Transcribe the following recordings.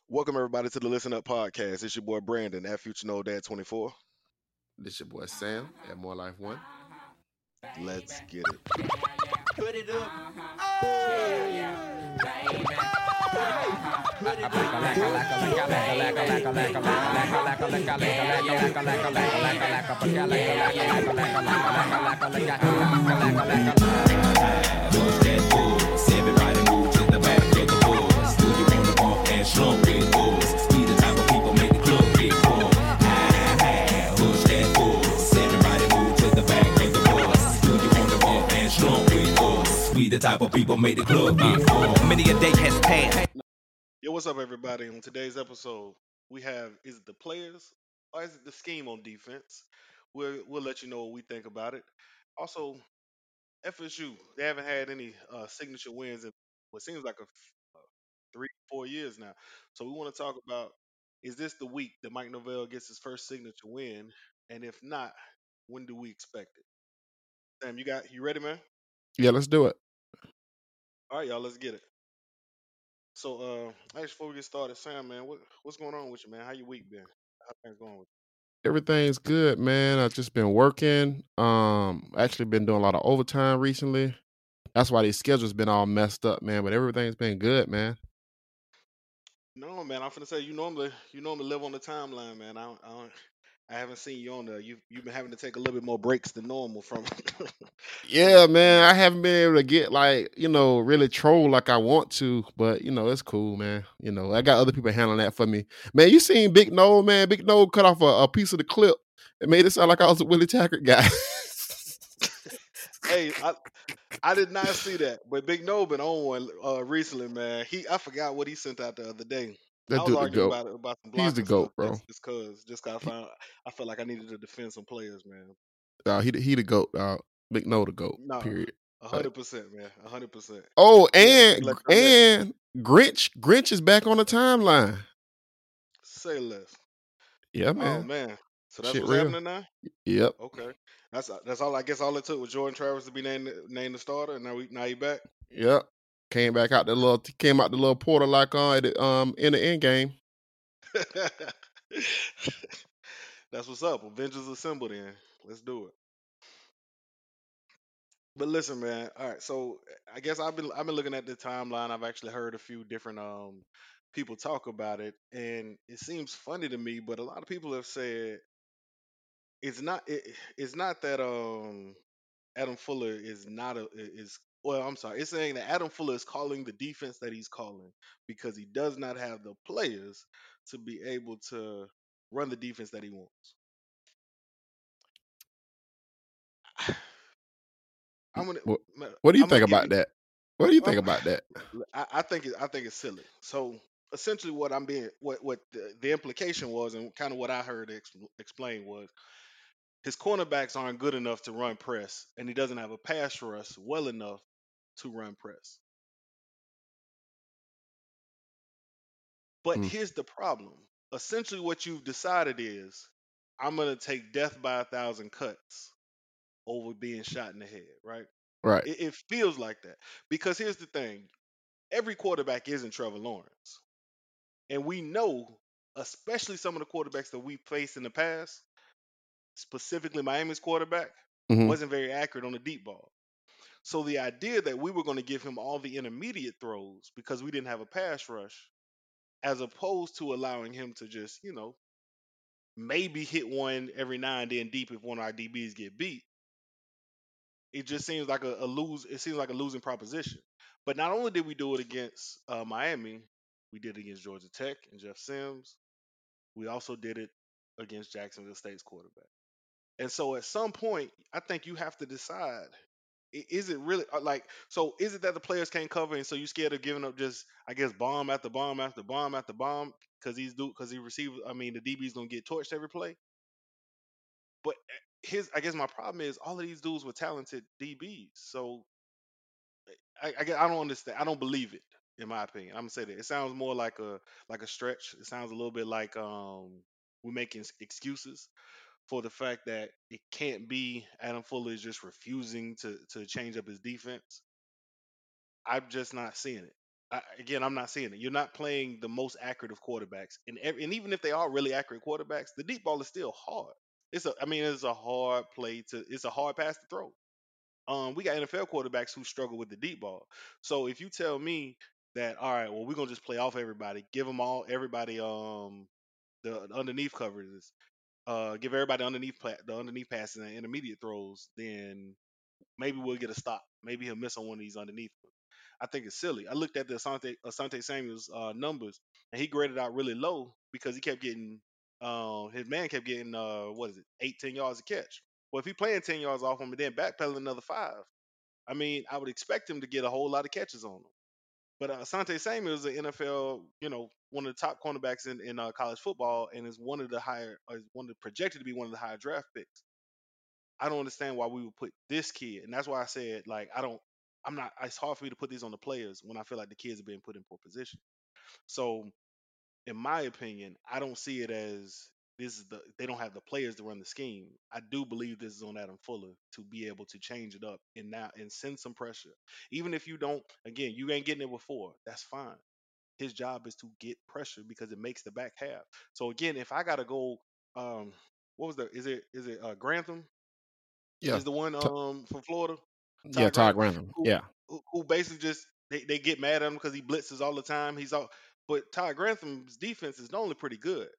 Welcome everybody to the Listen Up podcast. It's your boy Brandon at Future No Dad 24. This your boy Sam at More Life One. Let's get it. Put it up. Push that force. Everybody move to the back of the bus. Do you wanna bump and slump with us? We the type of people make the club get full. Push that force. Everybody move to the back of the bus. Do you wanna bump and slump with us? We the type of people make the club get full. Many a day has passed. Yo, what's up everybody? On today's episode, we have is it the players or is it the scheme on defense? We'll let you know what we think about it. Also, FSU, they haven't had any signature wins in what seems like 3, 4 years now. So we want to talk about, is this the week that Mike Norvell gets his first signature win? And if not, when do we expect it? Sam, you ready, man? Yeah, let's do it. All right, y'all, let's get it. So, actually, before we get started, Sam, man, what's going on with you, man? How your week been? How things going with Everything's good, man. I've just been working. Actually been doing a lot of overtime recently. That's why these schedules been all messed up, man. But everything's been good, man. you? No, man, I'm finna say you normally live on the timeline, man. I haven't seen you on there. You've been having to take a little bit more breaks than normal from. Yeah, man. I haven't been able to get really troll like I want to, but it's cool, man. I got other people handling that for me. Man, you seen Big No, man? Big No cut off a piece of the clip. It made it sound like I was a Willie Taggart guy. Hey, I did not see that, but Big No been on one recently, man. I forgot what he sent out the other day. I That was dude the arguing goat. about some He's the blocking stuff. goat, bro. Just cause I felt like I needed to defend some players, man. He the goat, dog. Big No the goat. No, Period. a Like, 100%, man, 100%. oh, He had to say and less. Say less. and Grinch is back on the timeline. Say less. Yeah, Oh man. man, so that's Shit what's real. happening now. Yep. Okay, that's all. I guess all it took was Jordan Travis to be named the starter, and now he back. Yep. Came out the little portal like in the end game. That's what's up. Avengers Assemble, then let's do it. But listen, man. All right, so I guess I've been looking at the timeline. I've actually heard a few different people talk about it, and it seems funny to me. But a lot of people have said it's not that Adam Fuller is not a is well, I'm sorry. It's saying that Adam Fuller is calling the defense that he's calling because he does not have the players to be able to run the defense that he wants. I'm gonna What What do you I'm gonna think give about you. that? What do you think Um, about that? I think it's silly. So essentially, what the implication was, and kind of what I heard explained was his cornerbacks aren't good enough to run press, and he doesn't have a pass rush well enough to run press. But Mm, here's the problem. Essentially, what you've decided is I'm going to take death by 1,000 cuts over being shot in the head, right? right. It feels like that. Because here's the thing every quarterback isn't Trevor Lawrence. And we know, especially some of the quarterbacks that we faced in the past, specifically Miami's quarterback, Hmm. wasn't very accurate on the deep ball. So the idea that we were going to give him all the intermediate throws because we didn't have a pass rush, as opposed to allowing him to just, maybe hit one every now and then deep if one of our DBs get beat. It just seems like a lose. It seems like a losing proposition. But not only did we do it against Miami, we did it against Georgia Tech and Jeff Sims. We also did it against Jacksonville State's quarterback. And so at some point, I think you have to decide: is it really like? So is it that the players can't cover, and so you scared of giving up just, I guess, bomb after bomb after bomb after bomb because he received. I mean, the DB's gonna get torched every play. But I guess my problem is all of these dudes were talented DBs. So I don't understand. I don't believe it. In my opinion, I'm gonna say that it sounds more like a stretch. It sounds a little bit like we're making excuses for the fact that it can't be Adam Fuller is just refusing to change up his defense. I'm just not seeing it. Again, I'm not seeing it. You're not playing the most accurate of quarterbacks, and even if they are really accurate quarterbacks, the deep ball is still hard. It's a hard play to. It's a hard pass to throw. We got NFL quarterbacks who struggle with the deep ball. So if you tell me that, all right, well, we're gonna just play off everybody, give them all everybody the underneath coverages, give everybody the underneath passes and intermediate throws, then maybe we'll get a stop. Maybe he'll miss on one of these underneath. I think it's silly. I looked at the Asante Samuel's numbers, and he graded out really low because he kept getting his man kept getting what is it 8-10 yards a catch. Well, if he playing 10 yards off him and then backpedaling another 5, I mean, I would expect him to get a whole lot of catches on him. But Asante Samuel is an NFL, one of the top cornerbacks in college football, and is one of the projected to be one of the higher draft picks. I don't understand why we would put this kid, and that's why I said like I'm not. It's hard for me to put these on the players when I feel like the kids are being put in poor position. So, in my opinion, I don't see it as they don't have the players to run the scheme. I do believe this is on Adam Fuller to be able to change it up and send some pressure. Even if you don't, again, you ain't getting it before. That's fine. His job is to get pressure because it makes the back half. So again, if I gotta go, what was the? Is it Grantham? Yeah, Is the one T- from Florida, yeah, Todd Todd Grantham, Grantham. who Yeah, who basically just they get mad at him because he blitzes all the time. But Todd Grantham's defense is normally pretty good.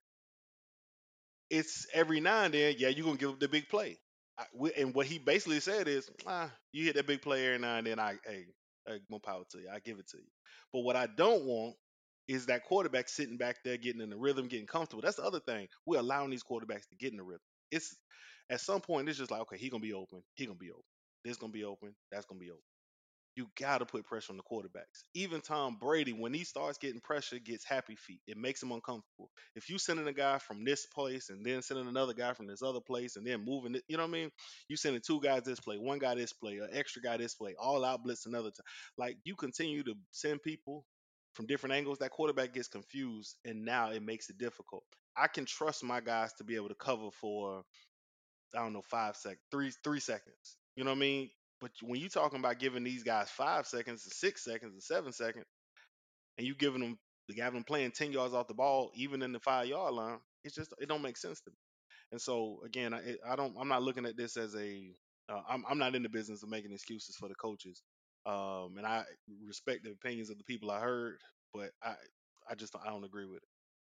It's every now and then, yeah, you're gonna give up the big play. And what he basically said is, you hit that big play every now and then. Hey, more power to you. I give it to you. But what I don't want is that quarterback sitting back there getting in the rhythm, getting comfortable. That's the other thing. We're allowing these quarterbacks to get in the rhythm. It's at some point it's just like, okay, he gonna be open. He gonna be open. This gonna be open. That's gonna be open. You got to put pressure on the quarterbacks. Even Tom Brady, when he starts getting pressure, gets happy feet. It makes him uncomfortable. If you sending a guy from this place and then sending another guy from this other place and then moving it, you know what I mean? You sending 2 guys this play, 1 guy this play, an extra guy this play, all out blitz another time. Like you continue to send people from different angles, that quarterback gets confused, and now it makes it difficult. I can trust my guys to be able to cover for I don't know 5 seconds, 3 seconds. You know what I mean? But when you talking about giving these guys 5 seconds, and 6 seconds, and 7 seconds, and you having them playing 10 yards off the ball, even in the 5 yard line, it don't make sense to me. And so again, I'm not looking at this as I'm not in the business of making excuses for the coaches. And I respect the opinions of the people I heard, but I don't agree with it.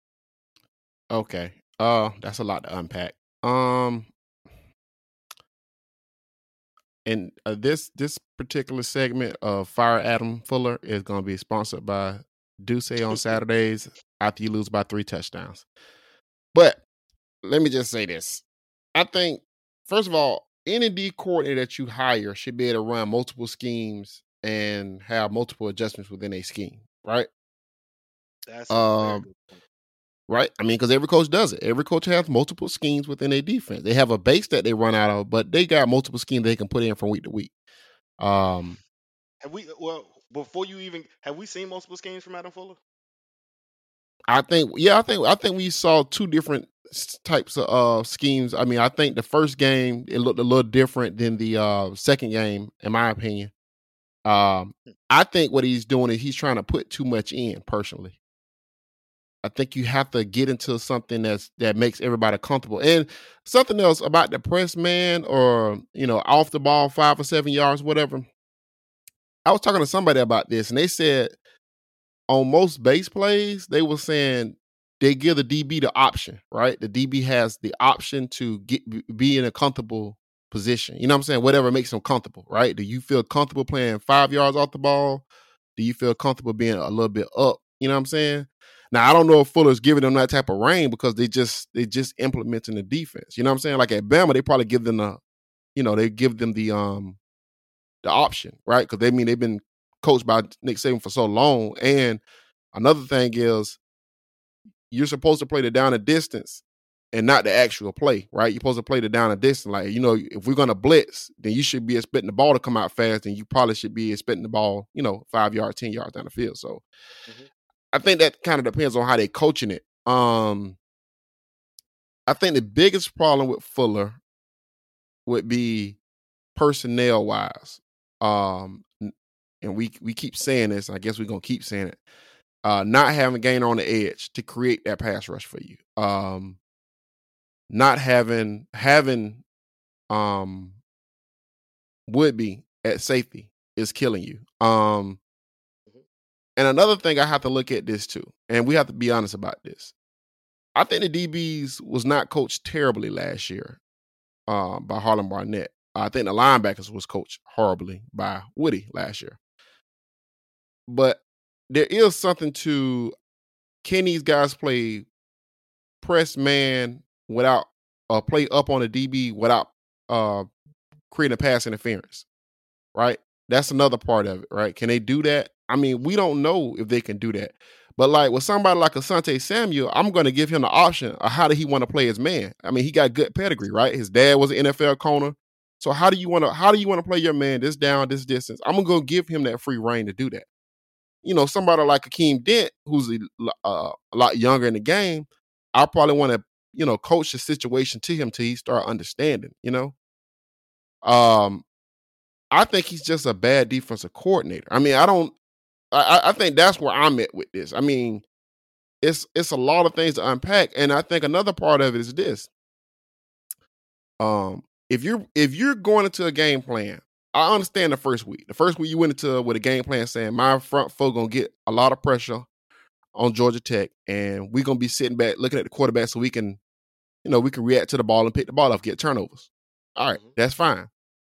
okay. That's a lot to unpack. And this particular segment of Fire Adam Fuller is going to be sponsored by Duce on Saturdays after you lose by 3 touchdowns. But let me just say this. I think, first of all, any D coordinator that you hire should be able to run multiple schemes and have multiple adjustments within a scheme, right? That's a very good point. Right? I mean, because every coach does it. Every coach has multiple schemes within a defense. They have a base that they run out of, but they got multiple schemes they can put in from week to week. Before you even have we seen multiple schemes from Adam Fuller? I think we saw 2 different types of schemes. I mean, I think the first game it looked a little different than the second game, in my opinion. I think what he's doing is he's trying to put too much in. Personally, I think you have to get into something that makes everybody comfortable. And something else about the press man, or off the ball 5 or 7 yards, whatever. I was talking to somebody about this, and they said on most base plays, they were saying they give the DB the option, right? The DB has the option to be in a comfortable position. You know what I'm saying? Whatever makes them comfortable, right? Do you feel comfortable playing 5 yards off the ball? Do you feel comfortable being a little bit up? You know what I'm saying? Now, I don't know if Fuller's giving them that type of reign because they just implementing the defense. You know what I'm saying? Like at Bama, they probably give them the option, right? Because they've been coached by Nick Saban for so long. And another thing is you're supposed to play the down and distance and not the actual play, right? You're supposed to play the down and distance. Like, if we're going to blitz, then you should be expecting the ball to come out fast, and you probably should be expecting the ball, 5 yards, 10 yards down the field. So I think that kind of depends on how they're coaching it. I think the biggest problem with Fuller would be personnel wise. and we keep saying this. I guess we're gonna keep saying it. Not having Gainer on the edge to create that pass rush for you. Not having Woodby at safety is killing you. And another thing I have to look at this too, and we have to be honest about this. I think the DBs was not coached terribly last year by Harlan Barnett. I think the linebackers was coached horribly by Woody last year. But there is something to, can these guys play press man without play up on a DB without creating a pass interference, right? That's another part of it, right? Can they do that? I mean, we don't know if they can do that. But like with somebody like Asante Samuel, I'm going to give him the option of how do he want to play his man. I mean, he got good pedigree, right? His dad was an NFL corner. So how do you want to play your man this down, this distance? I'm going to give him that free reign to do that. You know, somebody like Akeem Dent, who's a lot younger in the game, I probably want to, you know, coach the situation to him till he start understanding, you know. I think he's just a bad defensive coordinator. I mean, I think that's where I'm at with this. I mean, it's a lot of things to unpack. And I think another part of it is this. If you're going into a game plan, I understand the first week. The first week you went into with a game plan saying my front four gonna get a lot of pressure on Georgia Tech, and we're gonna be sitting back looking at the quarterback so we can, you know, we can react to the ball and pick the ball up, get turnovers. All right, that's fine.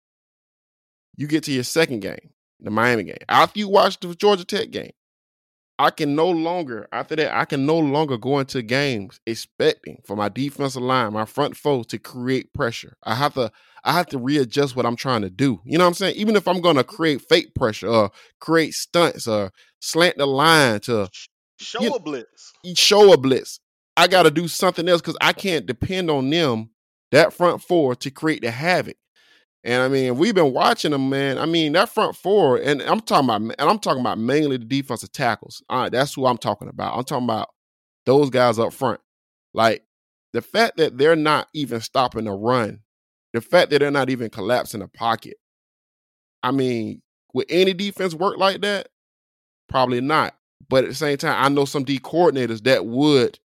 You get to your second game, the Miami game. After you watch the Georgia Tech game, after that, I can no longer go into games expecting for my defensive line, my front four to create pressure. I have to readjust what I'm trying to do. You know what I'm saying? Even if I'm going to create fake pressure or create stunts or slant the line to show a blitz, I got to do something else because I can't depend on them, that front four, to create the havoc. And I mean, we've been watching them, man. I mean, that front four, and I'm talking about mainly the defensive tackles. That's who I'm talking about. I'm talking about those guys up front. Like the fact that they're not even stopping the run, the fact that they're not even collapsing the pocket. I mean, would any defense work like that? Probably not. But at the same time, I know some D coordinators that would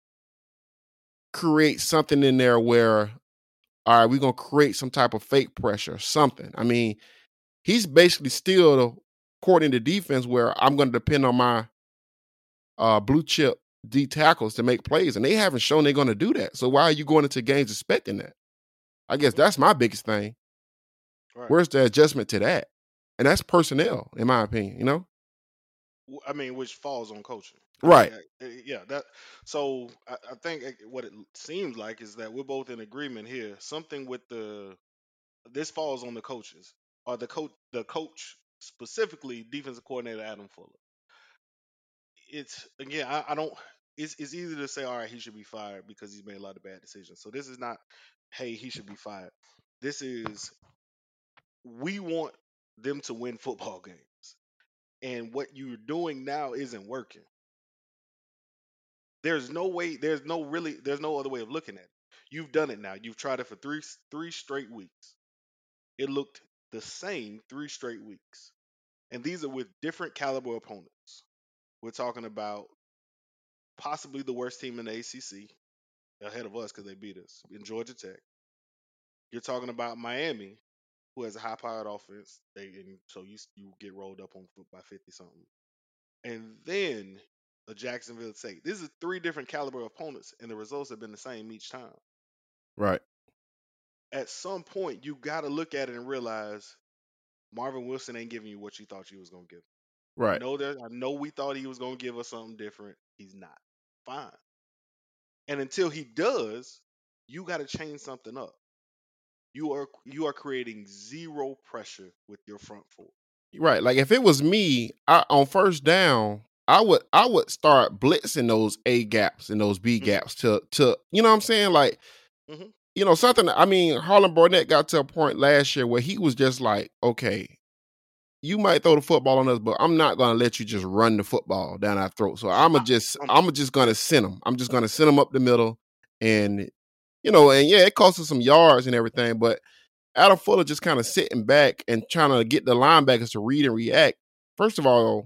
create something in there where, all right, we're going to create some type of fake pressure, something. I mean, he's basically still coordinating the defense where I'm going to depend on my blue chip D tackles to make plays, and they haven't shown they're going to do that. So why are you going into games expecting that? I guess that's my biggest thing. Right. Where's the adjustment to that? And that's personnel, in my opinion, you know? I mean, which falls on coaching. Right. Yeah. So I think what it seems like is that we're both in agreement here. Something with this falls on the coaches, or the coach specifically, defensive coordinator Adam Fuller. It's again, I don't. It's easy to say, all right, he should be fired because he's made a lot of bad decisions. So this is not, hey, he should be fired. This is, we want them to win football games, and what you're doing now isn't working. There's no other way of looking at it. You've done it now. You've tried it for three straight weeks. It looked the same 3 straight weeks. And these are with different caliber opponents. We're talking about possibly the worst team in the ACC, ahead of us because they beat us, in Georgia Tech. You're talking about Miami, who has a high-powered offense, so you get rolled up on by 50-something. And then a Jacksonville State. These are 3 different caliber opponents, and the results have been the same each time. Right. At some point, you got to look at it and realize Marvin Wilson ain't giving you what you thought you was going to give. Right. I know we thought he was going to give us something different. He's not. Fine. And until he does, you got to change something up. You are creating zero pressure with your front four. Right. Like if it was me, on first down, I would start blitzing those A gaps and those B gaps to you know what I'm saying? Like, you know, something. I mean, Harlan Barnett got to a point last year where he was just like, okay, you might throw the football on us, but I'm not going to let you just run the football down our throat. So I'm just going to send them. I'm just going to send them up the middle, and you know, and yeah, it costs us some yards and everything, but Adam Fuller just kind of sitting back and trying to get the linebackers to read and react first of all,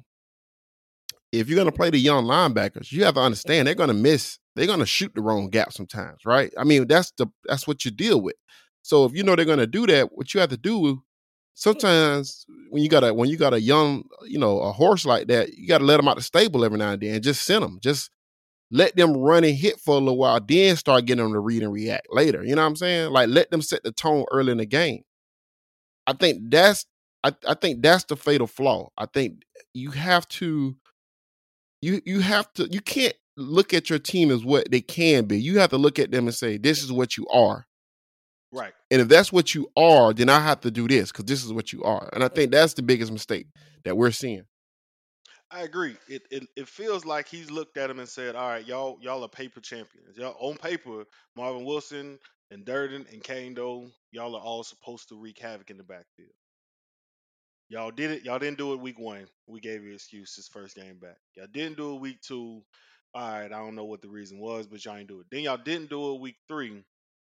if you're going to play the young linebackers, you have to understand they're going to miss. They're going to shoot the wrong gap sometimes, right? I mean, that's what you deal with. So if you know they're going to do that, what you have to do sometimes when you got a young, a horse like that, you got to let them out the stable every now and then and just send them. Just let them run and hit for a little while, then start getting them to read and react later. You know what I'm saying? Like let them set the tone early in the game. I think that's the fatal flaw. I think you have to. You can't look at your team as what they can be. You have to look at them and say, this is what you are. Right. And if that's what you are, then I have to do this because this is what you are. And I think that's the biggest mistake that we're seeing. I agree. It feels like he's looked at him and said, all right, y'all are paper champions. Y'all on paper, Marvin Wilson and Durden and Kane Doe, y'all are all supposed to wreak havoc in the backfield. Y'all did it. Y'all didn't do it week 1. We gave you excuses first game back. Y'all didn't do it week 2. All right, I don't know what the reason was, but y'all didn't do it. Then y'all didn't do it week 3.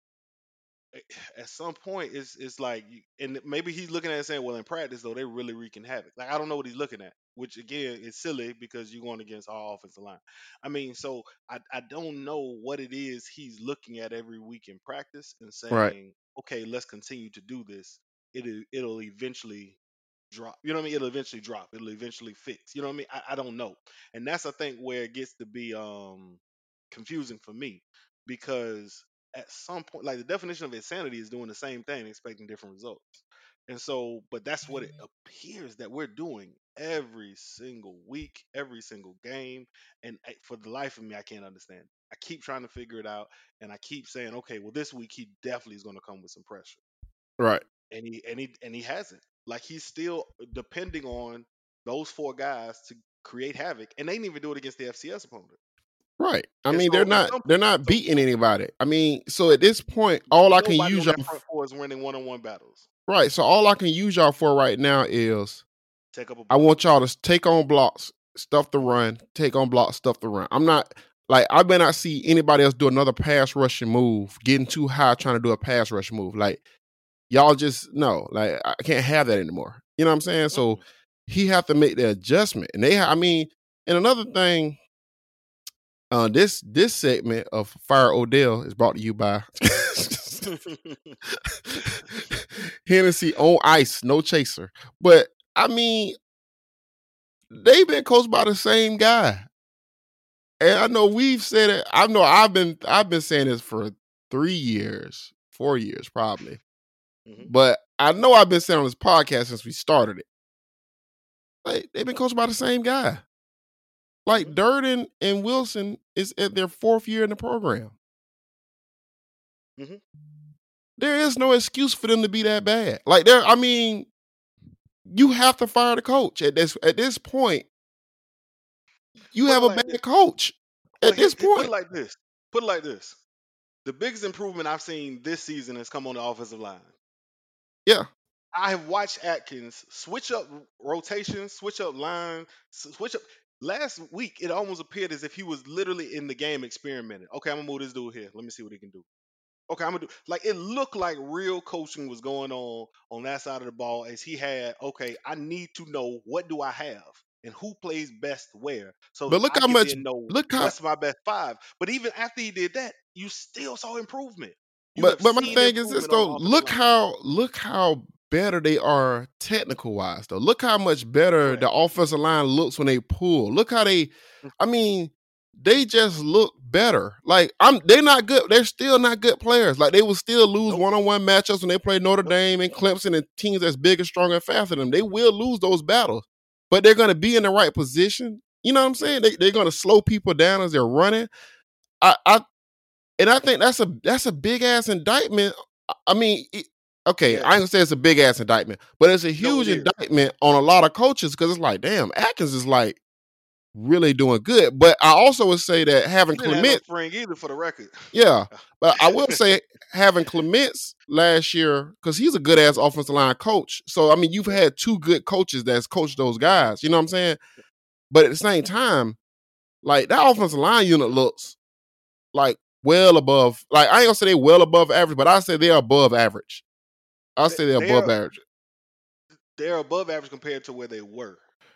At some point, it's like, and maybe he's looking at it saying, well, in practice though, they're really wreaking havoc. Like I don't know what he's looking at, which again is silly because you're going against our offensive line. I mean, so I don't know what it is he's looking at every week in practice and Right. saying, okay, let's continue to do this. It'll eventually drop. You know what I mean? It'll eventually drop. It'll eventually fix. You know what I mean? I don't know. And that's I think where it gets to be confusing for me because at some point, like the definition of insanity is doing the same thing, expecting different results. And so, but that's what it appears that we're doing every single week, every single game. And for the life of me, I can't understand. I keep trying to figure it out, and I keep saying, okay, well, this week he definitely is going to come with some pressure, Right. and he hasn't. Like he's still depending on those 4 guys to create havoc, and they didn't even do it against the FCS opponent. Right. I And mean, so at some they're point, not beating anybody. I mean, so at this point, all I can nobody use on y'all that front 4 is winning one-on-one battles. right. So all I can use y'all for right now is Take up a I block. want y'all to take on blocks, stuff the run, take on blocks, stuff the run. I'm not like I may not see anybody else do another pass rushing move, getting too high trying to do a pass rush move. Like y'all just no, like I can't have that anymore. You know what I'm saying? So he have to make the adjustment. And and another thing, this segment of Fire Odell is brought to you by Hennessy on ice, no chaser. But I mean, they've been coached by the same guy. And I know we've said it. I know I've been saying this for 3 years, 4 years probably. But I know I've been saying on this podcast since we started it. Like they've been coached by the same guy. Like Durden and Wilson is at their 4th year in the program. There is no excuse for them to be that bad. Like you have to fire the coach at this point. You have a bad coach at this point. Put it like this. The biggest improvement I've seen this season has come on the offensive line. Yeah. I have watched Atkins switch up rotation, switch up line, switch up. Last week, it almost appeared as if he was literally in the game experimenting. Okay, I'm going to move this dude here. Let me see what he can do. Okay, I'm going to do. Like, it looked like real coaching was going on that side of the ball as he had, okay, I need to know what do I have and who plays best where. So but look I how can much, then know look how, what's my best 5. But even after he did that, you still saw improvement. But my thing is this though. Look how better they are technical wise though. Look how much better the offensive line looks when they pull. Look how they just look better. Like they're not good. They're still not good players. Like they will still lose one-on-one matchups when they play Notre Dame and Clemson and teams that's bigger, stronger, and faster than them. They will lose those battles, but they're going to be in the right position. You know what I'm saying? They're going to slow people down as they're running. And I think that's a big ass indictment. I mean, I ain't gonna say it's a big ass indictment, but it's a huge indictment on a lot of coaches because it's like, damn, Atkins is like really doing good. But I also would say that having Clement, either for the record, yeah. But I will say having Clements last year because he's a good ass offensive line coach. So I mean, you've had 2 good coaches that's coached those guys. You know what I'm saying? But at the same time, like that offensive line unit looks like well above, like I ain't gonna say they well above average, but I say they're above average. I'll say they're above average. They're above average compared to where they were.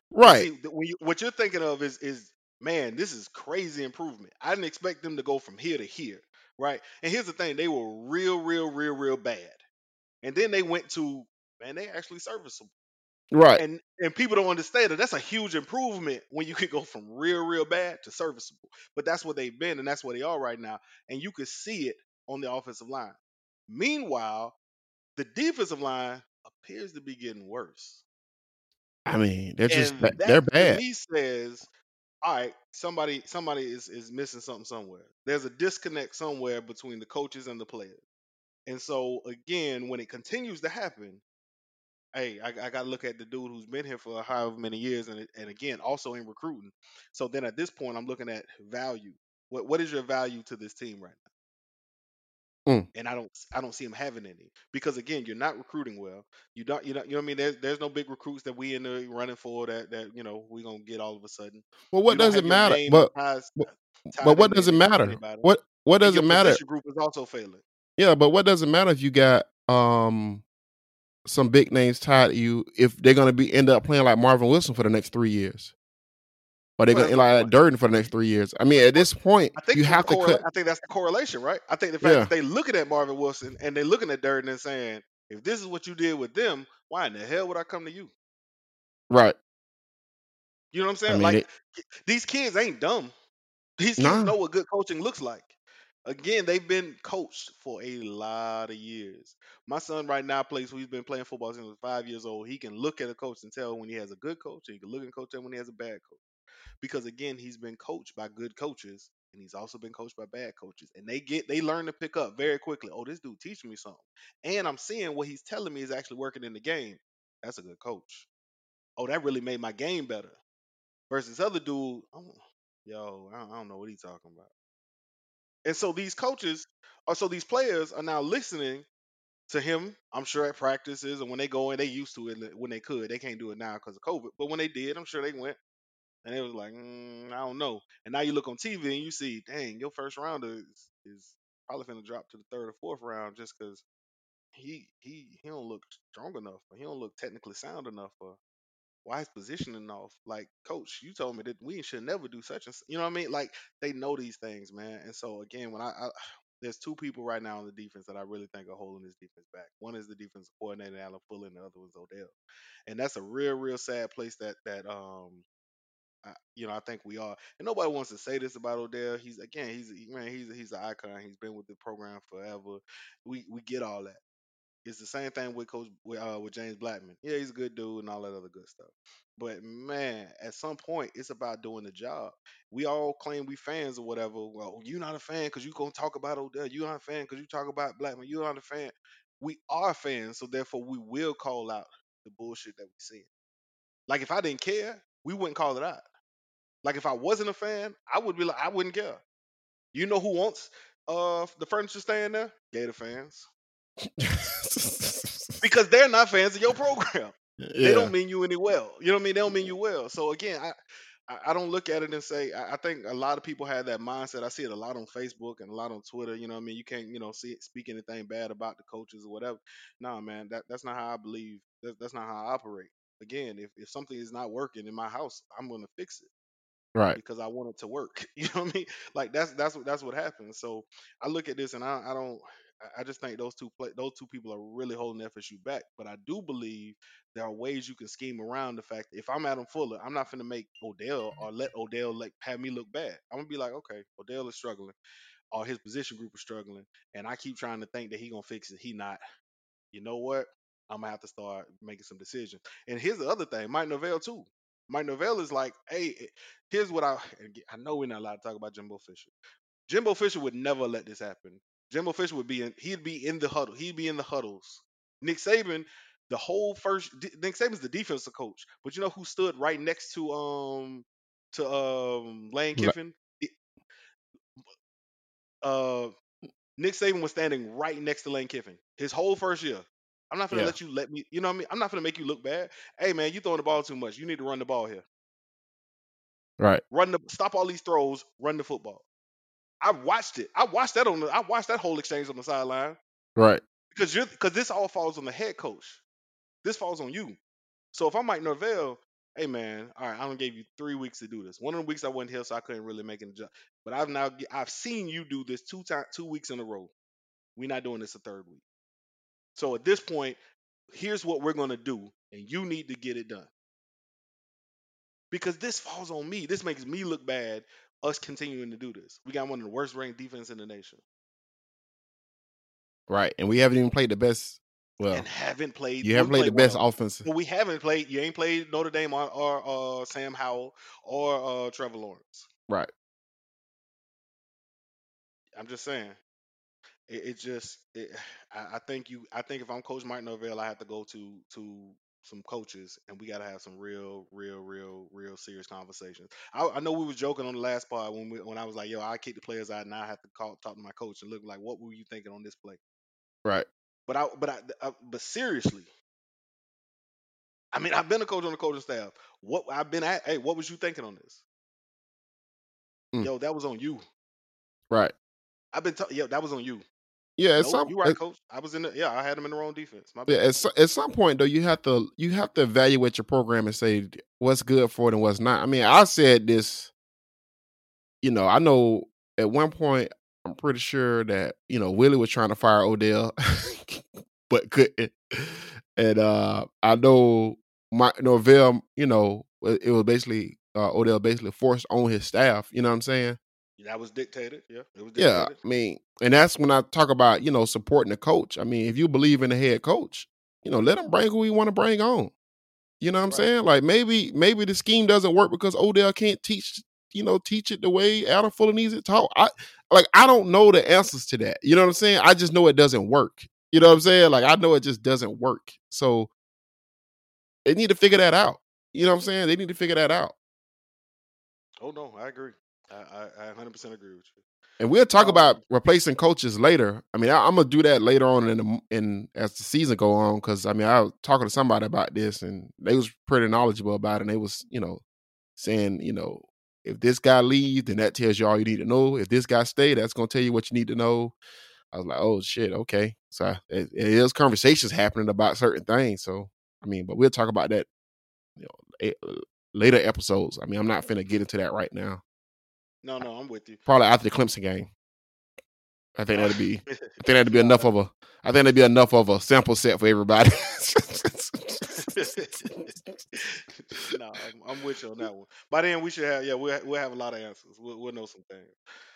And Right. see, what you're thinking of is man, this is crazy improvement. I didn't expect them to go from here to here, right? And here's the thing: they were real bad, and then they went to man, they actually serviceable. Right. And people don't understand that that's a huge improvement when you can go from real bad to serviceable. But that's what they've been, and that's where they are right now. And you can see it on the offensive line. Meanwhile, the defensive line appears to be getting worse. I mean, And they're that to bad. me says, all right, somebody is missing something somewhere. There's a disconnect somewhere between the coaches and the players. And so again, when it continues to happen, hey, I got to look at the dude who's been here for however many years, and again, also in recruiting. So then at this point, I'm looking at value. What is your value to this team right now? Mm. And I don't see him having any because again, you're not recruiting well. You know what I mean. There's no big recruits that we in the running for that we gonna get all of a sudden. Well, You what don't does it have your matter? name and But ties but, but tied what does it into matter? anybody, What and does your it matter? position group is also failing. Yeah, but what does it matter if you got some big names tied to you if they're gonna be end up playing like Marvin Wilson for the next 3 years? Or they're Well, gonna that's end my like point. Durden for the next 3 years. I mean, at this point, I think you that's the have to cut. I think that's the correlation, right? I think the fact Yeah, that they looking at Marvin Wilson and they looking at Durden and saying, if this is what you did with them, why in the hell would I come to you? right. You know what I'm I saying? mean, Like these kids ain't dumb. These kids nah. know what good coaching looks like. Again, they've been coached for a lot of years. My son right now plays. He's been playing football since he was 5 years old. He can look at a coach and tell when he has a good coach, and he can look at a coach and when he has a bad coach. Because again, he's been coached by good coaches, and he's also been coached by bad coaches, and they learn to pick up very quickly. Oh, this dude teaching me something, and I'm seeing what he's telling me is actually working in the game. That's a good coach. Oh, that really made my game better. Versus other dude, I don't know what he's talking about. And so these coaches, or so these players are now listening to him. I'm sure at practices and when they go in, they used to it when they could. They can't do it now because of COVID. But when they did, I'm sure they went and it was like, I don't know. And now you look on TV and you see, dang, your first rounder is probably going to drop to the third or fourth round just because he don't look strong enough, or he don't look technically sound enough, or why is positioning off? Like, coach, you told me that we should never do such and you know what I mean? Like, they know these things, man. And so again, when I there's two people right now on the defense that I really think are holding this defense back. One is the defensive coordinator, Alan Fuller, and the other one's Odell. And that's a real sad place that I think we are. And nobody wants to say this about Odell. He's an icon. He's been with the program forever. We get all that. It's the same thing with Coach with James Blackman. Yeah, he's a good dude and all that other good stuff. But man, at some point, it's about doing the job. We all claim we fans or whatever. Well, you're not a fan because you gonna talk about Odell. You're not a fan because you talk about Blackman. You're not a fan. We are fans, so therefore we will call out the bullshit that we see. Like if I didn't care, we wouldn't call it out. Like if I wasn't a fan, I would be like, I wouldn't care. You know who wants the furniture stand there? Gator fans. Because they're not fans of your program. They Yeah, don't mean you any well. You know what I mean? They don't mean you well. So again, I don't look at it and say I think a lot of people have that mindset. I see it a lot on Facebook and a lot on Twitter. You know what I mean? You can't speak anything bad about the coaches or whatever. No, man, that's not how I believe. That's not how I operate. Again, if something is not working in my house, I'm gonna fix it right, because I want it to work. You know what I mean? Like that's what happens. So I look at this and I don't. I just think those two people are really holding FSU back. But I do believe there are ways you can scheme around the fact that if I'm Adam Fuller, I'm not going to make Odell or let Odell like have me look bad. I'm gonna be like, okay, Odell is struggling, or his position group is struggling, and I keep trying to think that he gonna fix it. He not. You know what? I'm gonna have to start making some decisions. And here's the other thing, Mike Norvell too. Mike Norvell is like, hey, here's what I know we're not allowed to talk about Jimbo Fisher. Jimbo Fisher would never let this happen. Jimbo Fisher he'd be in the huddle. He'd be in the huddles. Nick Saban, Nick Saban's the defensive coach, but you know who stood right next to Lane Li- Kiffin? Uh, Nick Saban was standing right next to Lane Kiffin his whole first year. I'm not gonna yeah, let you let me. You know what I mean? I'm not gonna make you look bad. Hey man, you throwing the ball too much. You need to run the ball here. right, Stop all these throws. Run the football. I watched it. I watched that whole exchange on the sideline right. because this all falls on the head coach. This falls on you. So if I'm Mike Norvell, Hey man, all right, I'm gonna give you 3 weeks to do this. One of the weeks I wasn't here, so I couldn't really make an adjustment. But I've seen you do this 2 weeks in a row. We're not doing this a third week. So at this point, here's what we're gonna do, and you need to get it done because this falls on me. This makes me look bad. Us continuing to do this, we got one of the worst ranked defense in the nation, Right. And we haven't even played the best. and Well, haven't played. you Well, we haven't played played the best well. offensive. Well, we haven't played. You ain't played Notre Dame or Sam Howell or Trevor Lawrence. Right. I'm just saying. It just I think you I think if I'm Coach Mike Norvell, I have to go to some coaches and we got to have some real serious conversations. I know we was joking on the last part when I was like, yo, I kick the players out and I have to talk to my coach and look like, what were you thinking on this play? Right. But seriously, I mean, I've been a coach on the coaching staff. What I've been at, hey, what was you thinking on this? Mm, Yo, that was on you. right. Yo, that was on you. Yeah. Nope, you right, coach. I was in the I had them in the wrong defense. My Yeah, bad. at some point though, you have to evaluate your program and say what's good for it and what's not. I mean, I said this, I know at one point I'm pretty sure that, Willie was trying to fire Odell, but couldn't. And I know Mike Norvell, it was basically Odell basically forced on his staff, you know what I'm saying? That was dictated. Yeah, it was Yeah, dictated. I mean, and that's when I talk about, supporting the coach. I mean, if you believe in the head coach, let him bring who he want to bring on. You know what I'm Right. saying? Like maybe the scheme doesn't work because Odell can't teach it the way Adam Fuller needs it taught. I don't know the answers to that. You know what I'm saying? I just know it doesn't work. You know what I'm saying? Like I know it just doesn't work. So they need to figure that out. You know what I'm saying? They need to figure that out. Oh no, I agree. I 100% agree with you. And we'll talk Um, about replacing coaches later. I mean, I'm gonna do that later on in as the season go on because I mean I was talking to somebody about this and they was pretty knowledgeable about it. And they was saying if this guy leaves, then that tells you all you need to know. If this guy stay, that's gonna tell you what you need to know. I was like, oh shit, okay. So it is conversations happening about certain things. So I mean, but we'll talk about that later episodes. I mean, I'm not finna get into that right now. no, I'm with you. Probably after the Clemson game. I think that'd be. I think that'd be Nah, enough of a. I think that'd be enough of a sample set for everybody. nah, I'm with you on that one. By then we should have we'll have a lot of answers. We'll know some things.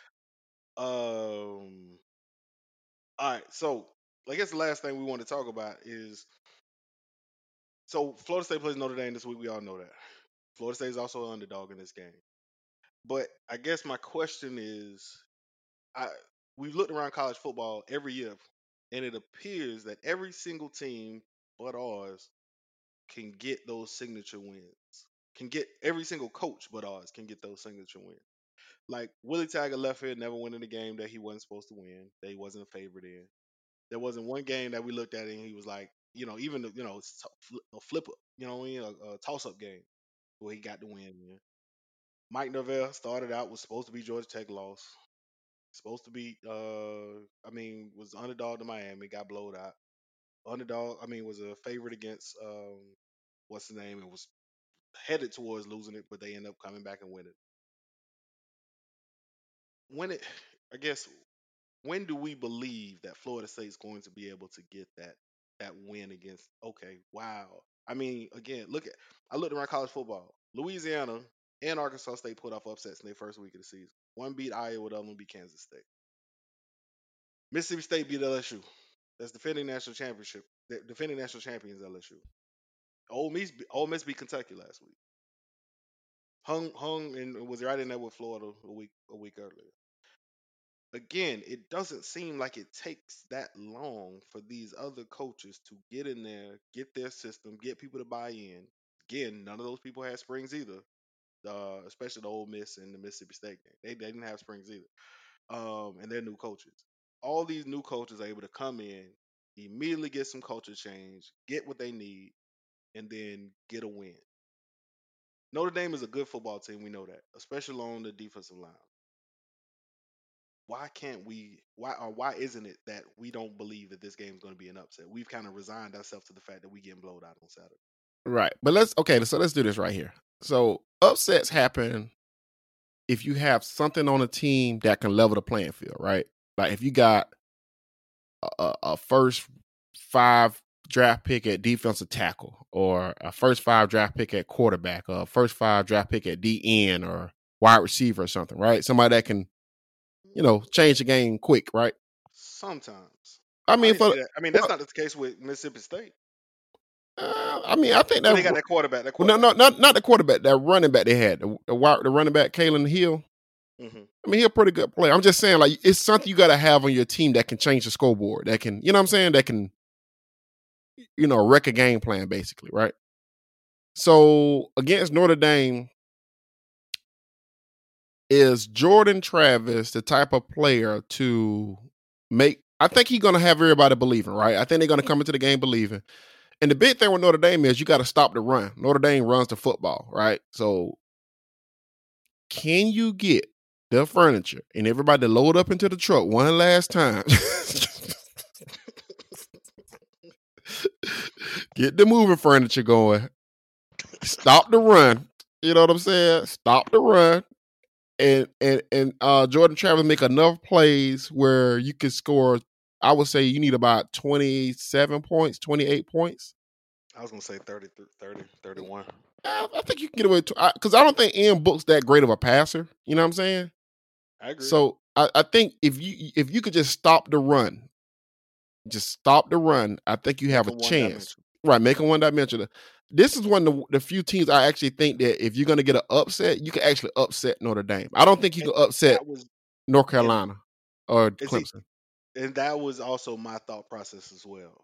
All right, so I guess the last thing we want to talk about is so Florida State plays Notre Dame this week. We all know that. Florida State is also an underdog in this game. But I guess my question is, I we've looked around college football every year, and it appears that every single team but ours can get those signature wins. Can get every single coach but ours can get those signature wins. Like Willie Taggart left here, never winning a game that he wasn't supposed to win, that he wasn't a favorite in. There wasn't one game that we looked at and he was like, even a flip up, what I mean, a toss up game where he got the win. Man. Mike Norvell started out was supposed to be Georgia Tech loss. Supposed to be, was underdog to Miami, got blowed out. Underdog, was a favorite against what's the name? It was headed towards losing it, but they end up coming back and winning. When it, I guess, when do we believe that Florida State is going to be able to get that win against? Okay, wow. I mean, again, I looked around college football. Louisiana and Arkansas State put off upsets in their first week of the season. One beat Iowa, the other one beat Kansas State. Mississippi State beat LSU. That's defending national championship. Defending national champions LSU. Ole Miss beat Kentucky last week. Hung and was right in there with Florida a week earlier. Again, it doesn't seem like it takes that long for these other coaches to get in there, get their system, get people to buy in. Again, none of those people had springs either, especially the Ole Miss and the Mississippi State game. They didn't have springs either, and they're new coaches. All these new coaches are able to come in, immediately get some culture change, get what they need, and then get a win. Notre Dame is a good football team. We know that, especially on the defensive line. Why can't we? Why isn't it that we don't believe that this game is going to be an upset? We've kind of resigned ourselves to the fact that we getting blowed out on Saturday. Right. But let's do this right here. So upsets happen if you have something on a team that can level the playing field, right? Like if you got a first 5 draft pick at defensive tackle, or a first 5 draft pick at quarterback, or a first 5 draft pick at DN or wide receiver or something, right? Somebody that can, change the game quick, right? Sometimes I I mean, can see that. I mean, that's well, not the case with Mississippi State. I think Well, that they got that quarterback. That well, no, quarterback. not the quarterback, that running back they had, the running back Kalen Hill. Hmm. I mean, he's a pretty good player. I'm just saying, like, it's something you got to have on your team that can change the scoreboard, that can, you know what I'm saying, that can, wreck a game plan, basically, right? So against Notre Dame, is Jordan Travis the type of player to make? I think he's going to have everybody believing, right? I think they're going to come into the game believing. And the big thing with Notre Dame is you got to stop the run. Notre Dame runs the football, right? So can you get the furniture and everybody to load up into the truck one last time? Get the moving furniture going. Stop the run. You know what I'm saying? Stop the run. And Jordan Travis make enough plays where you can score. I would say you need about 27 points, 28 points. I was gonna say 30, 30, 31. I think you can get away because I don't think Ian Book's that great of a passer. You know what I'm saying? I agree. So I think if you could just stop the run, I think you have a Make 'em chance. one-dimensional. Right, make them one dimensional. This is one of the few teams I actually think that if you're going to get an upset, you can actually upset Notre Dame. I don't think you And can upset that was North and Carolina or is it Clemson. and that was also my thought process as well.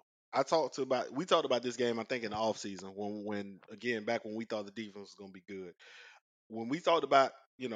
We talked about this game, I think, in the off season when again back when we thought the defense was gonna be good. When we talked about,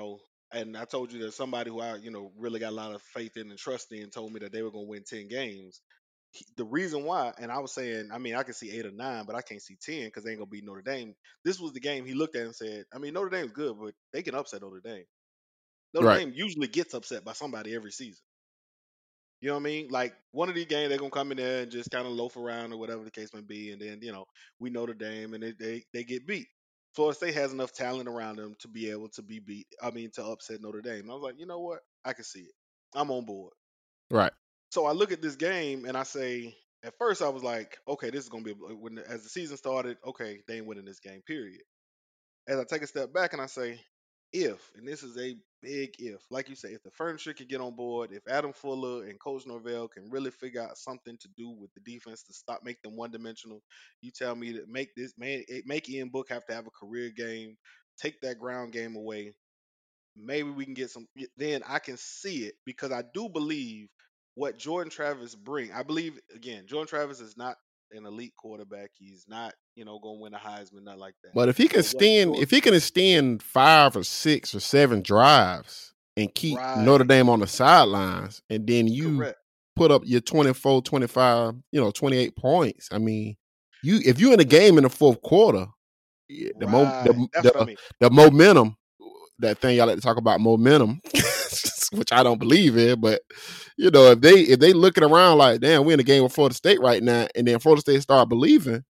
and I told you that somebody who I, really got a lot of faith in and trust in told me that they were gonna win 10 games. The reason why, and I was saying, I mean, I can see 8 or 9, but I can't see 10 because they ain't gonna beat Notre Dame. This was the game he looked at and said, I mean, Notre Dame's good, but they can upset Notre Dame. Notre Right, Dame usually gets upset by somebody every season. You know what I mean? Like one of these games, they're gonna come in there and just kind of loaf around or whatever the case may be, and then we Notre Dame and they get beat. Florida State has enough talent around them to be able to be beat. I mean, to upset Notre Dame. And I was like, you know what? I can see it. I'm on board. right, So I look at this game and I say, at first I was like, okay, this is gonna be as the season started. Okay, they ain't winning this game. Period. As I take a step back and I say, if, and this is a big if, like you say, if the furniture can get on board, if Adam Fuller and Coach Norvell can really figure out something to do with the defense to stop make them one dimensional, you tell me to make this man make Ian Book have to have a career game, take that ground game away. Maybe we can get some. Then I can see it because I do believe what Jordan Travis bring. I believe again, Jordan Travis is not an elite quarterback. He's not, going to win a Heisman, not like that. but if he can But what extend, Jordan, if he can extend 5 or 6 or 7 drives and keep Notre right, Dame on the sidelines, and then you correct. put up your 24, 25, 28 points. I mean, if you're in a game in the fourth quarter, the mo- Right. the That's what I the, mean. the momentum, that thing y'all like to talk about, momentum, which I don't believe in, but if they looking around like, damn, we're in a game with Florida State right now, and then Florida State start believing,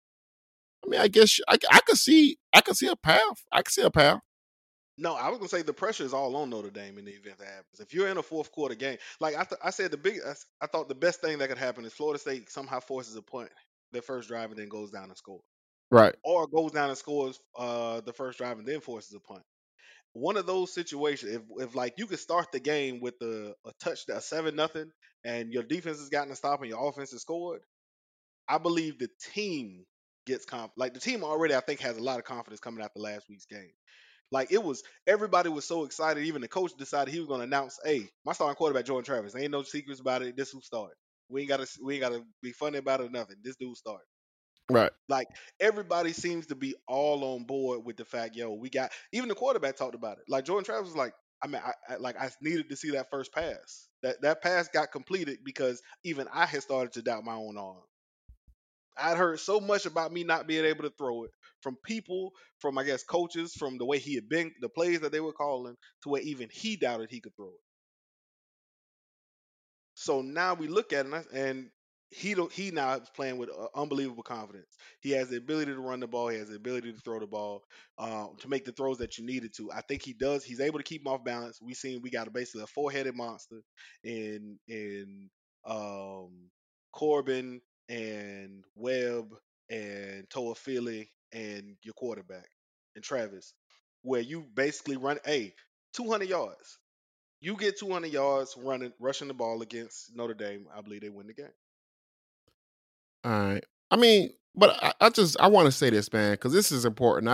I mean, I guess I could see a path. I could see a path. No, I was gonna say the pressure is all on Notre Dame in the event that happens. If you're in a fourth quarter game, like I said, I thought the best thing that could happen is Florida State somehow forces a punt their first drive and then goes down and scores, Right, or goes down and scores the first drive and then forces a punt. One of those situations, if like you could start the game with a touch, a 7-0, and your defense has gotten a stop and your offense has scored, I believe the team gets like the team already I think has a lot of confidence coming after last week's game. Like everybody was so excited. Even the coach decided he was going to announce, "Hey, my starting quarterback Jordan Travis. Ain't no secrets about it. This who started. We ain't gotta be funny about it or nothing. This dude started." right, Like everybody seems to be all on board with the fact, yo, we got. Even the quarterback talked about it. Like Jordan Travis was like, I mean, I needed to see that first pass. That pass got completed because even I had started to doubt my own arm. I'd heard so much about me not being able to throw it from people, from I guess coaches, from the way he had been, the plays that they were calling, to where even he doubted he could throw it. So now we look at it, and he now is playing with unbelievable confidence. He has the ability to run the ball. He has the ability to throw the ball, to make the throws that you needed to. I think he does. He's able to keep him off balance. We got basically a four-headed monster in Corbin and Webb and Toa Philly and your quarterback and Travis, where you basically run 200 yards. You get 200 yards rushing the ball against Notre Dame. I believe they win the game. All right. I mean, but I want to say this, man, because this is important.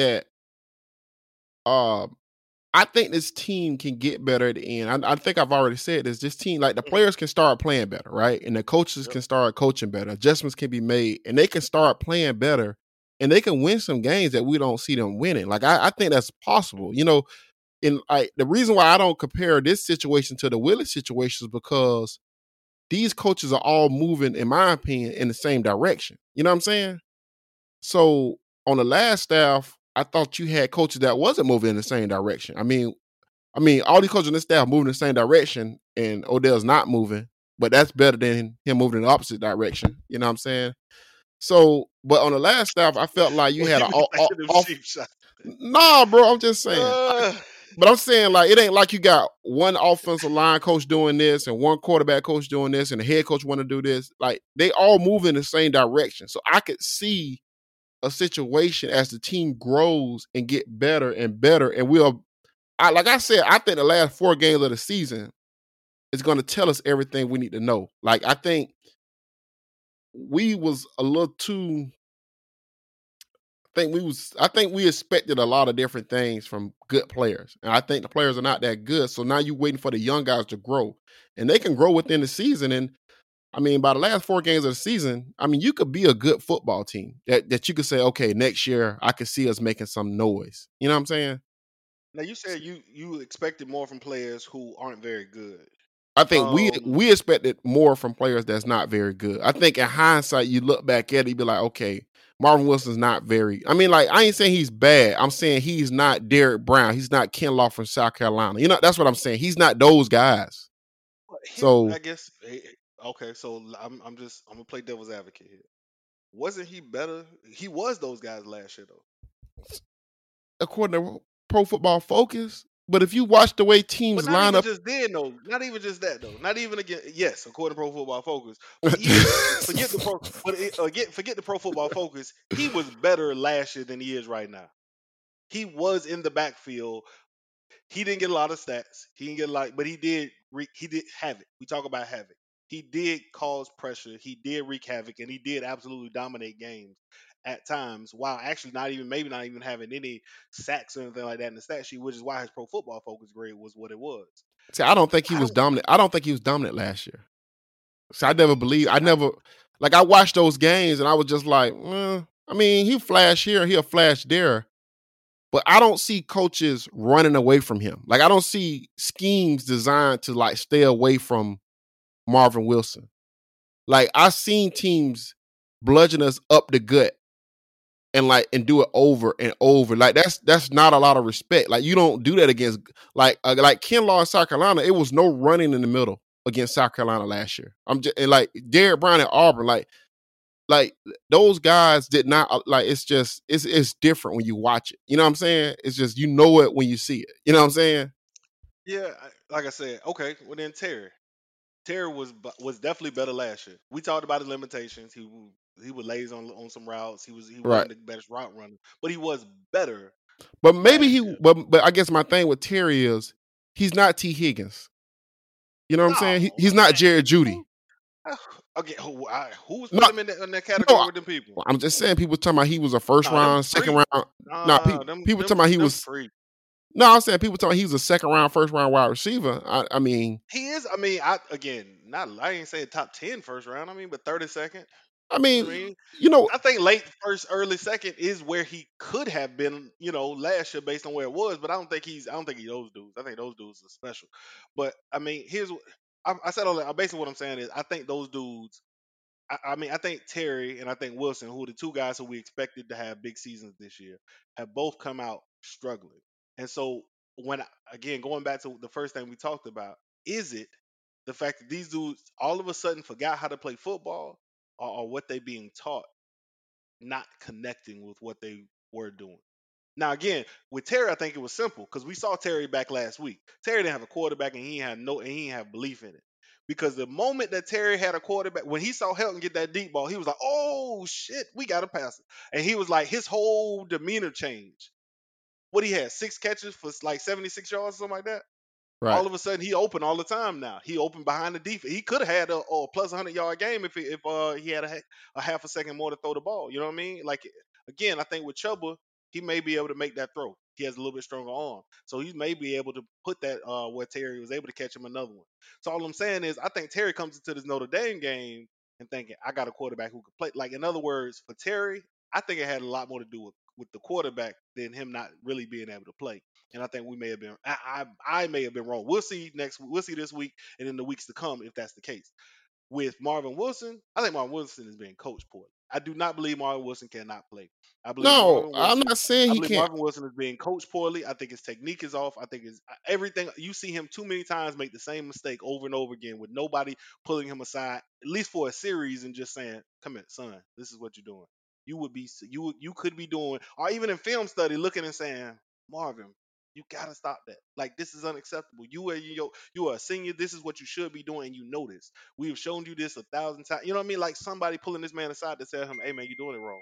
Uh, I think this team can get better at the end. I think I've already said this. This team, like the Mhm. players can start playing better, right? And the coaches Yep. can start coaching better. Adjustments can be made, and they can start playing better, and they can win some games that we don't see them winning. Like I think that's possible. And the reason why I don't compare this situation to the Willis situation is because these coaches are all moving, in my opinion, in the same direction. You know what I'm saying? So on the last staff, I thought you had coaches that wasn't moving in the same direction. I mean, all these coaches in this staff moving in the same direction, and Odell's not moving, but that's better than him moving in the opposite direction. You know what I'm saying? So, but on the last staff, I felt like you Well, had you an be off. taking them Off cheap shots. Nah, bro, I'm just saying. Uh, But I'm saying like it ain't like you got one offensive line coach doing this and one quarterback coach doing this and the head coach want to do this. Like they all move in the same direction. So I could see a situation as the team grows and get better and better. And like I said, I think the last 4 games of the season is going to tell us everything we need to know. Like I think we was a little too I think we expected a lot of different things from good players. And I think the players are not that good. So now you're waiting for the young guys to grow. And they can grow within the season. And I mean, by the last 4 games of the season, I mean, you could be a good football team that you could say, okay, next year I could see us making some noise. You know what I'm saying? Now you said you expected more from players who aren't very good. I think we Um, we expected more from players that's not very good. I think in hindsight, you look back at it, you be like, okay, Marvin Wilson's not very. I mean, like I ain't saying he's bad. I'm saying he's not Derek Brown. He's not Ken Law from South Carolina. That's what I'm saying. He's not those guys. but here's So I guess okay. So I'm gonna play devil's advocate here. Wasn't he better? He was those guys last year though. according to Pro Football Focus, but if you watch the way But teams not line even up, just then though. Not even just that though. Not even again. Yes, according to Pro Football Focus. But even forget the pro. But again, forget the Pro Football Focus. He was better last year than he is right now. He was in the backfield. He didn't get a lot of stats. He didn't get a lot, but he did havoc. We talk about havoc. He did cause pressure. He did wreak havoc, and he did absolutely dominate games at times. While actually maybe not even having any sacks or anything like that in the stat sheet, which is why his Pro Football Focus grade was what it was. see, I don't think he I was don't dominant. I don't think he was dominant last year. So I never believe. see. I never like I watched those games and I was just like, I mean, he flash here, he'll flash there. But I don't see coaches running away from him. Like I don't see schemes designed to like stay away from Marvin Wilson. Like I've seen teams bludgeon us up the gut and do it over and over. Like that's not a lot of respect. Like you don't do that against like Ken Law in South Carolina. It was no running in the middle against South Carolina last year. I'm just and like Derek Brown at Auburn. Like those guys did not like. It's just it's different when you watch it. You know what I'm saying? It's just you know it when you see it. You know what I'm saying? Yeah, like I said, okay. Well then Terry. Terry was definitely better last year. We talked about his limitations. He was lazy on some routes. He Right. wasn't the best route runner, but he was better But maybe last year. but I guess my thing with Terry is he's not T Higgins. You know what I'm saying? No, He's not man. Jared Judy. Who, okay, who was No, putting him in that no. category with them people? I'm just saying people talking about he was a first Nah, them round, second freak. round. Nah, Nah, them people them talking about he them was. freak. No, I'm saying people talking about he was a second round, first round wide receiver. I mean, He is. I mean, I ain't saying top 10 first round. I mean, but 32nd. I I mean, mean, you know, I think late first, early second is where he could have been, last year based on where it was. But I don't think he's those dudes. I think those dudes are special. But I mean, I said all that. Basically, what I'm saying is, I think those dudes. I mean, I think Terry and I think Wilson, who are the two guys who we expected to have big seasons this year, have both come out struggling. And so, again, going back to the first thing we talked about, is it The fact that these dudes all of a sudden forgot how to play football or what they being taught, not connecting with what they were doing. Now again, with Terry, I think it was simple because we saw Terry back last week. Terry didn't have a quarterback and he didn't have belief in it. Because the moment that Terry had a quarterback, when he saw Helton get that deep ball, he was like, "Oh shit, we got to pass it." And he was like, his whole demeanor changed. What he had 6 catches for like 76 yards, or something like that. Right. All of a sudden, he open all the time now. He open behind the defense. He could have had a plus 100-yard game if he had a half a second more to throw the ball. You know what I mean? Like again, I think with Chuba, he may be able to make that throw. He has a little bit stronger arm, so he may be able to put that where Terry was able to catch him another one. So all I'm saying is, I think Terry comes into this Notre Dame game and thinking, I got a quarterback who can play. Like in other words, for Terry, I think it had a lot more to do with the quarterback than him not really being able to play. And I think we may have been, I may have been wrong. We'll see this week and in the weeks to come if that's the case. With Marvin Wilson, I think Marvin Wilson is being coached poorly. I do not believe Marvin Wilson cannot play. I believe No, Marvin I'm Wilson. not saying I he believe can't. Marvin Wilson is being coached poorly. I think his technique is off. I think his everything. You see him too many times make the same mistake over and over again with nobody pulling him aside, at least for a series, and just saying, "Come here, son. This is what you're doing. You could be doing," or even in film study, looking and saying, "Marvin, you gotta stop that. Like this is unacceptable. You are a senior. This is what you should be doing, and you know this. We have shown you this 1,000 times. You know what I mean? Like somebody pulling this man aside to tell him, "Hey man, you're doing it wrong."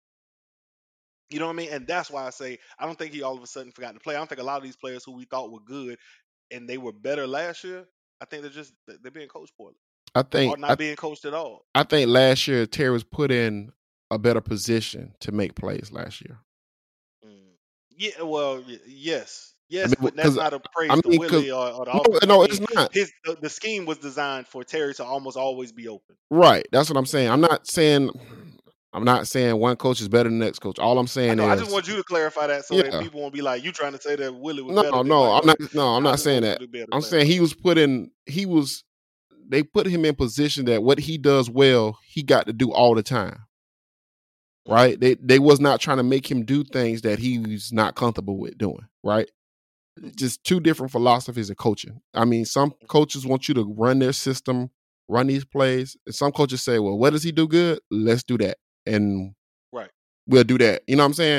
You know what I mean? And that's why I say I don't think he all of a sudden forgot to play. I don't think a lot of these players who we thought were good and they were better last year, I think they're being coached poorly I or think I, not being coached at all. I think last year Terry was put in a better position to make plays last year. Mm. Yeah, well, yes, I yes, mean, but that's because not a I praise to mean, because Willie or the no, offense. I no, mean, it's not the scheme was designed for Terry to almost always be open. right. That's what I'm saying. I'm not saying one coach is better than the next coach. All I'm I saying know. I just is, want you to clarify that so that yeah, people won't be like, you trying to say that Willie was no, better than no, Mike. I'm not. Like, No, I'm I not just saying want you that. to be able to I'm saying clarify. he was put in. They put him in position that what he does well, he got to do all the time. Right? They was not trying to make him do things that he's not comfortable with doing. Right? Just two different philosophies of coaching. I mean, some coaches want you to run their system, run these plays. And some coaches say, well, what does he do good? Let's do that. And Right. we'll do that. You know what I'm saying?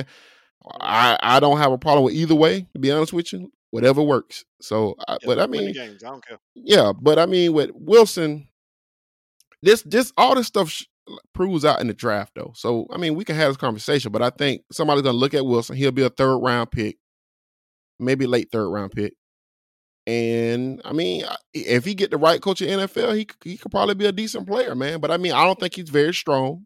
I don't have a problem with either way, to be honest with you. Whatever works. So, Yeah, but I win the mean, games. I don't care. yeah, but I mean, with Wilson, this all this stuff proves out in the draft, though. So, I mean, we can have this conversation, but I think somebody's going to look at Wilson. He'll be a 3rd round pick, maybe late 3rd round pick. And I mean, if he get the right coach in NFL, he could probably be a decent player, man. But I mean, I don't think he's very strong.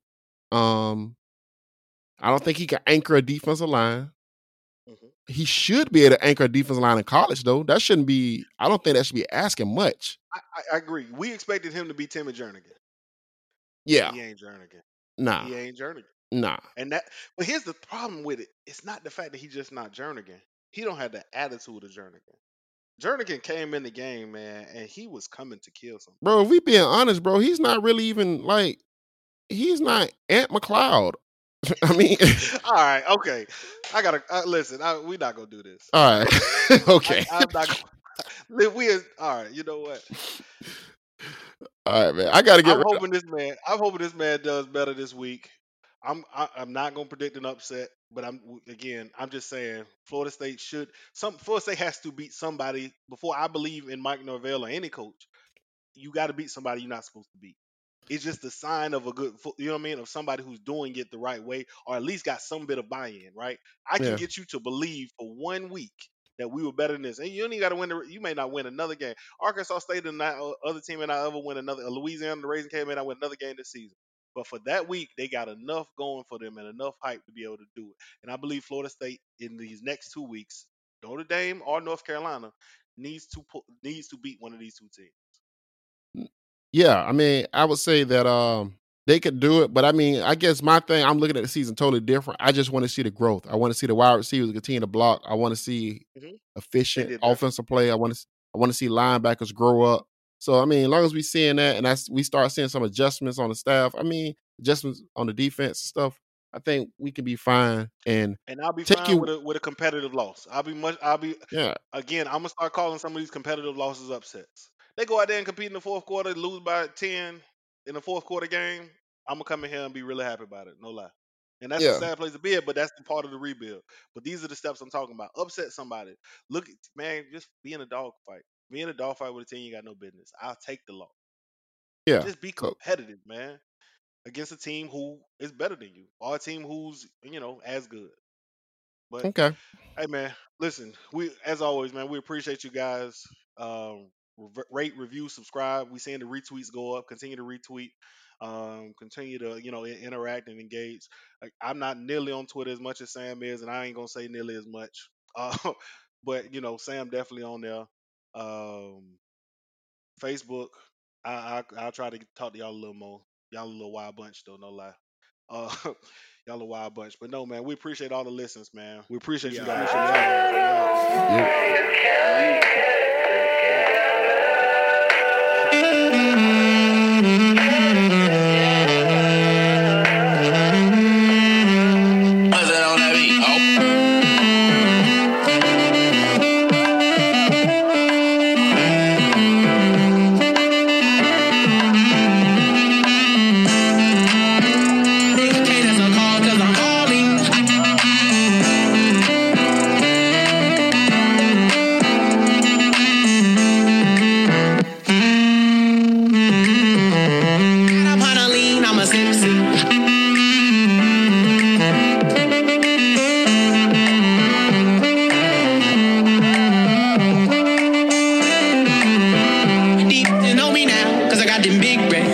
I don't think he can anchor a defensive line. Mm-hmm. He should be able to anchor a defensive line in college, though. That shouldn't be. I don't think that should be asking much. I agree. We expected him to be Timmy Jernigan. Yeah, He ain't Jernigan. nah, He ain't Jernigan. nah. And but here's the problem with it. It's not the fact that he's just not Jernigan. He don't have the attitude of Jernigan. Jernigan came in the game, man, and he was coming to kill something. Bro, if we being honest, bro, he's not really even like. He's not Ant McLeod. I mean, all right, okay. I gotta listen. We're not gonna do this. all right, okay. I'm not. All right. You know what? All right, man. I gotta get. I'm hoping this man does better this week. I'm not gonna predict an upset, but I'm just saying Florida State has to beat somebody before I believe in Mike Norvell or any coach. You got to beat somebody you're not supposed to beat. It's just a sign of a good, you know what I mean, of somebody who's doing it the right way, or at least got some bit of buy-in, right? I can get you to believe for 1 week that we were better than this, and you only got to win. You may not win another game. Arkansas State and that other team may not ever win another. Louisiana, the Raising Cane may not win another game this season. But for that week, they got enough going for them and enough hype to be able to do it. And I believe Florida State in these next 2 weeks, Notre Dame or North Carolina, needs to beat one of these two teams. Yeah, I mean, I would say that they could do it, but I mean, I guess my thing, I'm looking at the season totally different. I just want to see the growth. I want to see the wide receivers continue to block. I want to see efficient offensive play. I want to see linebackers grow up. So I mean, as long as we seeing that and we start seeing some adjustments on the staff, I mean, adjustments on the defense and stuff, I think we can be fine. And I'll be fine with a competitive loss. Again, I'm gonna start calling some of these competitive losses upsets. They go out there and compete in the fourth quarter, lose by 10 in the fourth quarter game. I'm gonna come in here and be really happy about it. No lie. And that's a Yeah. sad place to be at, but that's the part of the rebuild. But these are the steps I'm talking about. Upset somebody. Look, man, just be in a dog fight. Be in a dog fight with a team you got no business. I'll take the loss. Yeah. Just be So competitive, man, against a team who is better than you or a team who's as good. But okay. hey, man, listen, we as always, man, we appreciate you guys. Rate, review, subscribe. We seeing the retweets go up. Continue to retweet. Continue to interact and engage. Like, I'm not nearly on Twitter as much as Sam is, and I ain't gonna say nearly as much. But Sam definitely on there. Um, Facebook. I'll try to talk to y'all a little more. Y'all a little wild bunch though, no lie. Uh, y'all a wild bunch, but no, man. We appreciate all the listens, man. We appreciate you guys. Deep to know me now, cause I got them big racks.